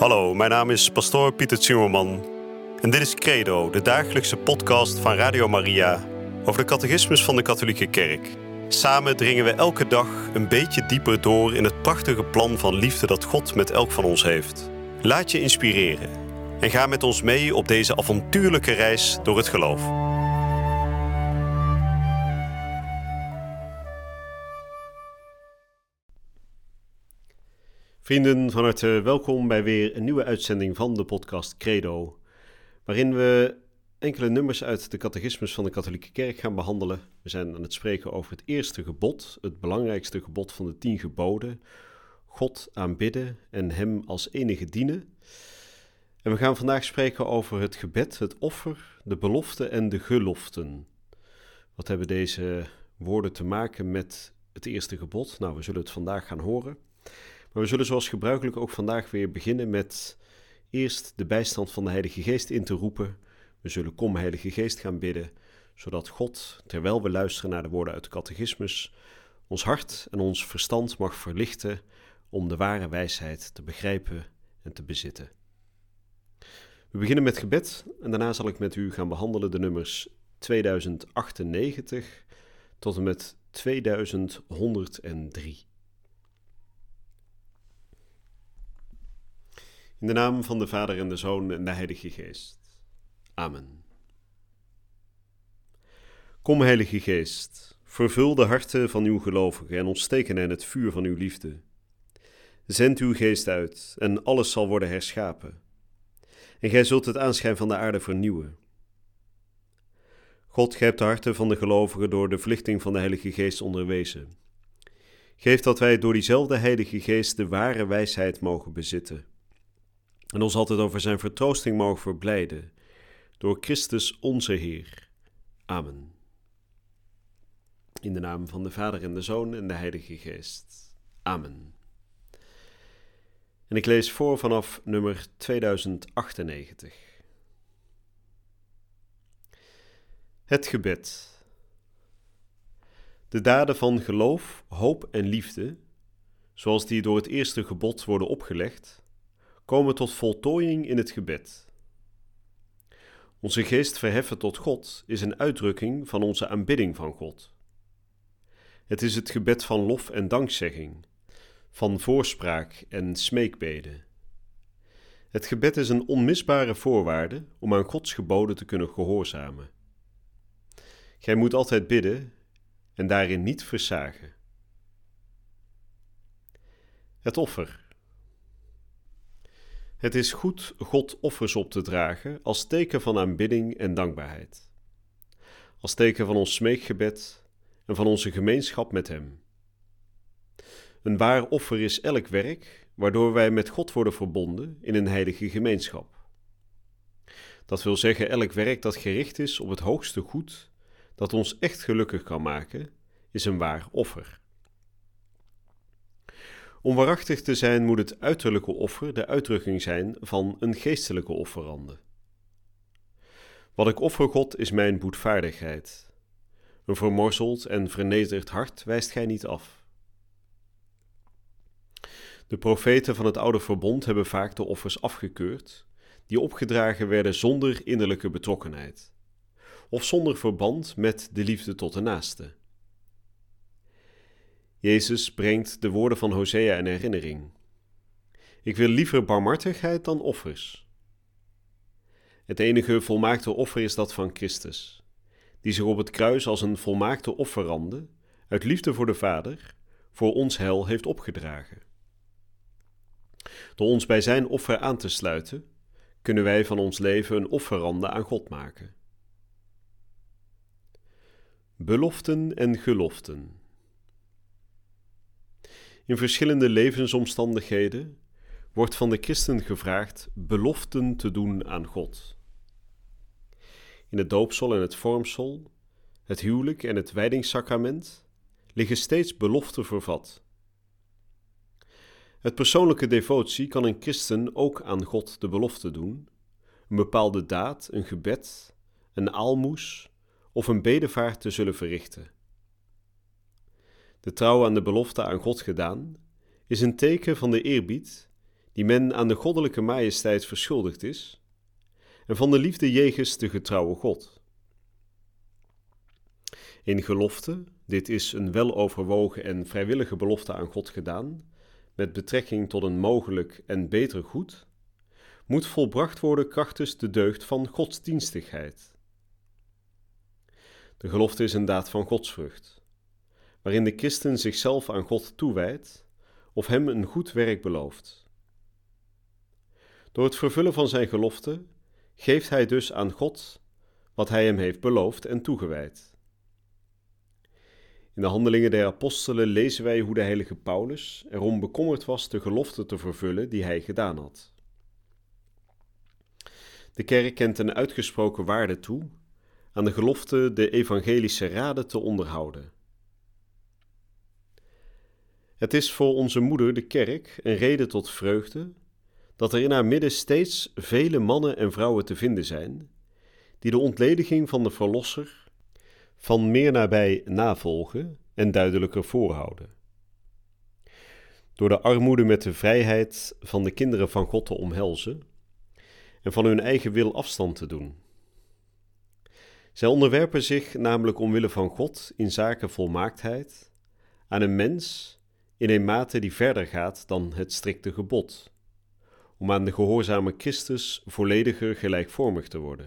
Hallo, mijn naam is pastoor Pieter Zimmerman en dit is Credo, de dagelijkse podcast van Radio Maria over de catechismus van de Katholieke Kerk. Samen dringen we elke dag een beetje dieper door in het prachtige plan van liefde dat God met elk van ons heeft. Laat je inspireren en ga met ons mee op deze avontuurlijke reis door het geloof. Vrienden, van harte welkom bij weer een nieuwe uitzending van de podcast Credo, waarin we enkele nummers uit de catechismus van de Katholieke Kerk gaan behandelen. We zijn aan het spreken over het eerste gebod, het belangrijkste gebod van de 10 geboden, God aanbidden en Hem als enige dienen. En we gaan vandaag spreken over het gebed, het offer, de belofte en de geloften. Wat hebben deze woorden te maken met het eerste gebod? Nou, we zullen het vandaag gaan horen. Maar we zullen zoals gebruikelijk ook vandaag weer beginnen met eerst de bijstand van de Heilige Geest in te roepen. We zullen Kom Heilige Geest gaan bidden, zodat God, terwijl we luisteren naar de woorden uit de catechismus, ons hart en ons verstand mag verlichten om de ware wijsheid te begrijpen en te bezitten. We beginnen met gebed en daarna zal ik met u gaan behandelen de nummers 2098 tot en met 2103. In de naam van de Vader en de Zoon en de Heilige Geest. Amen. Kom, Heilige Geest, vervul de harten van uw gelovigen en ontsteek hen het vuur van uw liefde. Zend uw geest uit en alles zal worden herschapen. En gij zult het aanschijn van de aarde vernieuwen. God, gij hebt de harten van de gelovigen door de verlichting van de Heilige Geest onderwezen. Geef dat wij door diezelfde Heilige Geest de ware wijsheid mogen bezitten. En ons altijd over zijn vertroosting mogen verblijden, door Christus onze Heer. Amen. In de naam van de Vader en de Zoon en de Heilige Geest. Amen. En ik lees voor vanaf nummer 2098. Het gebed. De daden van geloof, hoop en liefde, zoals die door het eerste gebod worden opgelegd, komen tot voltooiing in het gebed. Onze geest verheffen tot God is een uitdrukking van onze aanbidding van God. Het is het gebed van lof en dankzegging, van voorspraak en smeekbeden. Het gebed is een onmisbare voorwaarde om aan Gods geboden te kunnen gehoorzamen. Gij moet altijd bidden en daarin niet versagen. Het offer. Het is goed God offers op te dragen als teken van aanbidding en dankbaarheid. Als teken van ons smeekgebed en van onze gemeenschap met Hem. Een waar offer is elk werk waardoor wij met God worden verbonden in een heilige gemeenschap. Dat wil zeggen elk werk dat gericht is op het hoogste goed, dat ons echt gelukkig kan maken, is een waar offer. Om waarachtig te zijn moet het uiterlijke offer de uitdrukking zijn van een geestelijke offerande. Wat ik offer God is mijn boetvaardigheid. Een vermorzeld en vernederd hart wijst gij niet af. De profeten van het oude verbond hebben vaak de offers afgekeurd, die opgedragen werden zonder innerlijke betrokkenheid, of zonder verband met de liefde tot de naaste. Jezus brengt de woorden van Hosea in herinnering. Ik wil liever barmhartigheid dan offers. Het enige volmaakte offer is dat van Christus, die zich op het kruis als een volmaakte offerande, uit liefde voor de Vader, voor ons heil heeft opgedragen. Door ons bij zijn offer aan te sluiten, kunnen wij van ons leven een offerande aan God maken. Beloften en geloften. In verschillende levensomstandigheden wordt van de christen gevraagd beloften te doen aan God. In het doopsel en het vormsel, het huwelijk en het wijdingssacrament liggen steeds beloften vervat. Het persoonlijke devotie kan een christen ook aan God de belofte doen, een bepaalde daad, een gebed, een aalmoes of een bedevaart te zullen verrichten. De trouw aan de belofte aan God gedaan is een teken van de eerbied die men aan de goddelijke majesteit verschuldigd is, en van de liefde jegens de getrouwe God. In gelofte, dit is een weloverwogen en vrijwillige belofte aan God gedaan, met betrekking tot een mogelijk en beter goed, moet volbracht worden krachtens de deugd van godsdienstigheid. De gelofte is een daad van godsvrucht, waarin de christen zichzelf aan God toewijdt of hem een goed werk belooft. Door het vervullen van zijn gelofte geeft hij dus aan God wat hij hem heeft beloofd en toegewijd. In de Handelingen der Apostelen lezen wij hoe de heilige Paulus erom bekommerd was de gelofte te vervullen die hij gedaan had. De kerk kent een uitgesproken waarde toe aan de gelofte de evangelische raden te onderhouden. Het is voor onze moeder, de kerk, een reden tot vreugde dat er in haar midden steeds vele mannen en vrouwen te vinden zijn, die de ontlediging van de Verlosser van meer nabij navolgen en duidelijker voorhouden. Door de armoede met de vrijheid van de kinderen van God te omhelzen en van hun eigen wil afstand te doen. Zij onderwerpen zich namelijk omwille van God in zaken volmaaktheid aan een mens in een mate die verder gaat dan het strikte gebod, om aan de gehoorzame Christus vollediger gelijkvormig te worden.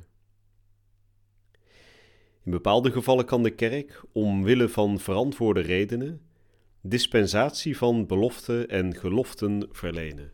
In bepaalde gevallen kan de kerk, omwille van verantwoorde redenen, dispensatie van beloften en geloften verlenen.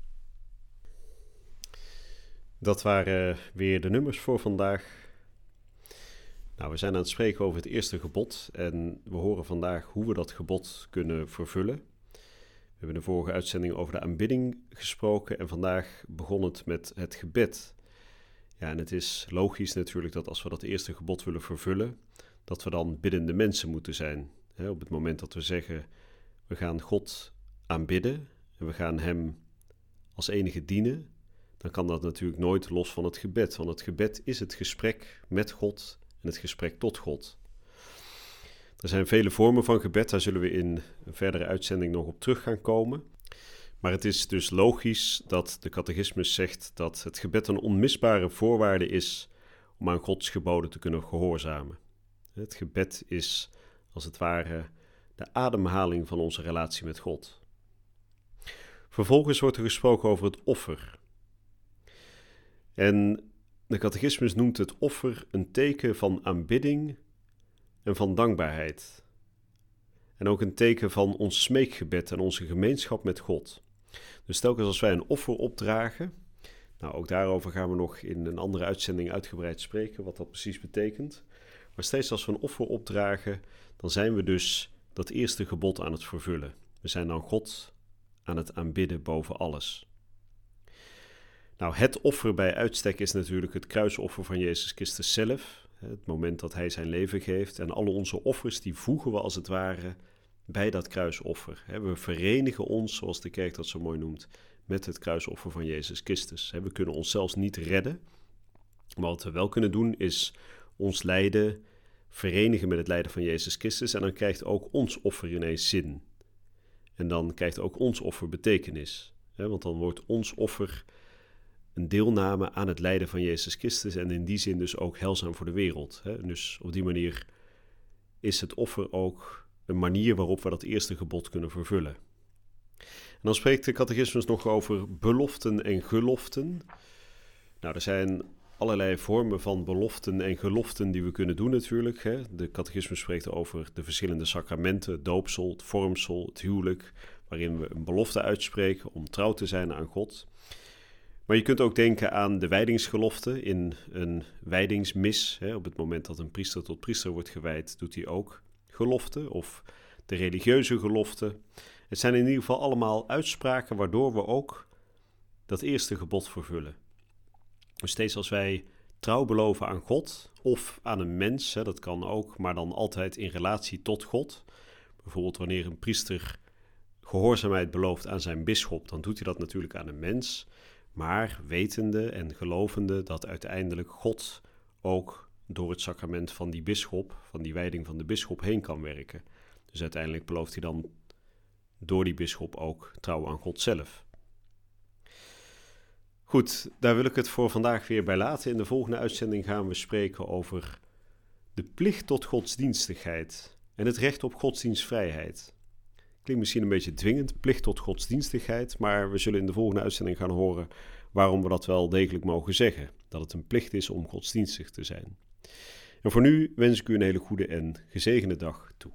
Dat waren weer de nummers voor vandaag. Nou, we zijn aan het spreken over het eerste gebod en we horen vandaag hoe we dat gebod kunnen vervullen. We hebben in de vorige uitzending over de aanbidding gesproken en vandaag begon het met het gebed. Ja, en het is logisch natuurlijk dat als we dat eerste gebod willen vervullen, dat we dan biddende mensen moeten zijn. Op het moment dat we zeggen, we gaan God aanbidden en we gaan Hem als enige dienen, dan kan dat natuurlijk nooit los van het gebed. Want het gebed is het gesprek met God en het gesprek tot God. Er zijn vele vormen van gebed, daar zullen we in een verdere uitzending nog op terug gaan komen. Maar het is dus logisch dat de catechismus zegt dat het gebed een onmisbare voorwaarde is om aan Gods geboden te kunnen gehoorzamen. Het gebed is als het ware de ademhaling van onze relatie met God. Vervolgens wordt er gesproken over het offer. En de catechismus noemt het offer een teken van aanbidding en van dankbaarheid. En ook een teken van ons smeekgebed en onze gemeenschap met God. Dus telkens als wij een offer opdragen, nou ook daarover gaan we nog in een andere uitzending uitgebreid spreken, wat dat precies betekent. Maar steeds als we een offer opdragen, dan zijn we dus dat eerste gebod aan het vervullen. We zijn dan God aan het aanbidden boven alles. Nou, het offer bij uitstek is natuurlijk het kruisoffer van Jezus Christus zelf. Het moment dat Hij zijn leven geeft. En alle onze offers, die voegen we als het ware bij dat kruisoffer. We verenigen ons, zoals de kerk dat zo mooi noemt, met het kruisoffer van Jezus Christus. We kunnen onszelf niet redden. Maar wat we wel kunnen doen, is ons lijden verenigen met het lijden van Jezus Christus. En dan krijgt ook ons offer ineens zin. En dan krijgt ook ons offer betekenis. Want dan wordt ons offer een deelname aan het lijden van Jezus Christus en in die zin dus ook heilzaam voor de wereld. Dus op die manier is het offer ook een manier waarop we dat eerste gebod kunnen vervullen. En dan spreekt de catechismus nog over beloften en geloften. Nou, er zijn allerlei vormen van beloften en geloften die we kunnen doen natuurlijk. De catechismus spreekt over de verschillende sacramenten, het doopsel, het vormsel, het huwelijk, waarin we een belofte uitspreken om trouw te zijn aan God. Maar je kunt ook denken aan de wijdingsgelofte in een wijdingsmis. Op het moment dat een priester tot priester wordt gewijd, doet hij ook gelofte of de religieuze gelofte. Het zijn in ieder geval allemaal uitspraken waardoor we ook dat eerste gebod vervullen. Dus steeds als wij trouw beloven aan God of aan een mens, dat kan ook, maar dan altijd in relatie tot God. Bijvoorbeeld wanneer een priester gehoorzaamheid belooft aan zijn bisschop, dan doet hij dat natuurlijk aan een mens. Maar wetende en gelovende dat uiteindelijk God ook door het sacrament van die bisschop, van die wijding van de bisschop heen kan werken. Dus uiteindelijk belooft hij dan door die bisschop ook trouw aan God zelf. Goed, daar wil ik het voor vandaag weer bij laten. In de volgende uitzending gaan we spreken over de plicht tot godsdienstigheid en het recht op godsdienstvrijheid. Klinkt misschien een beetje dwingend, plicht tot godsdienstigheid, maar we zullen in de volgende uitzending gaan horen waarom we dat wel degelijk mogen zeggen. Dat het een plicht is om godsdienstig te zijn. En voor nu wens ik u een hele goede en gezegende dag toe.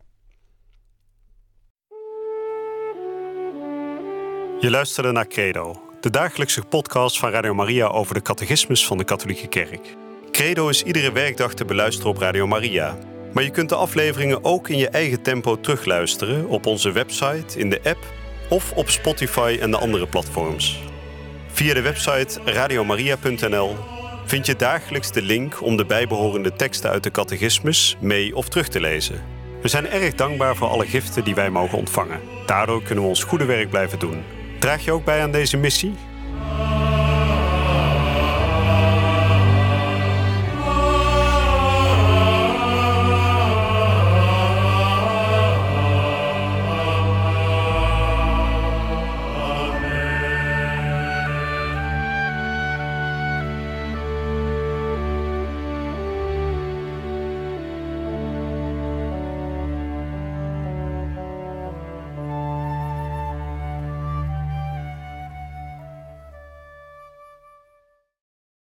Je luisterde naar Credo, de dagelijkse podcast van Radio Maria over de catechismus van de Katholieke Kerk. Credo is iedere werkdag te beluisteren op Radio Maria. Maar je kunt de afleveringen ook in je eigen tempo terugluisteren op onze website, in de app of op Spotify en de andere platforms. Via de website radiomaria.nl vind je dagelijks de link om de bijbehorende teksten uit de catechismus mee of terug te lezen. We zijn erg dankbaar voor alle giften die wij mogen ontvangen. Daardoor kunnen we ons goede werk blijven doen. Draag je ook bij aan deze missie?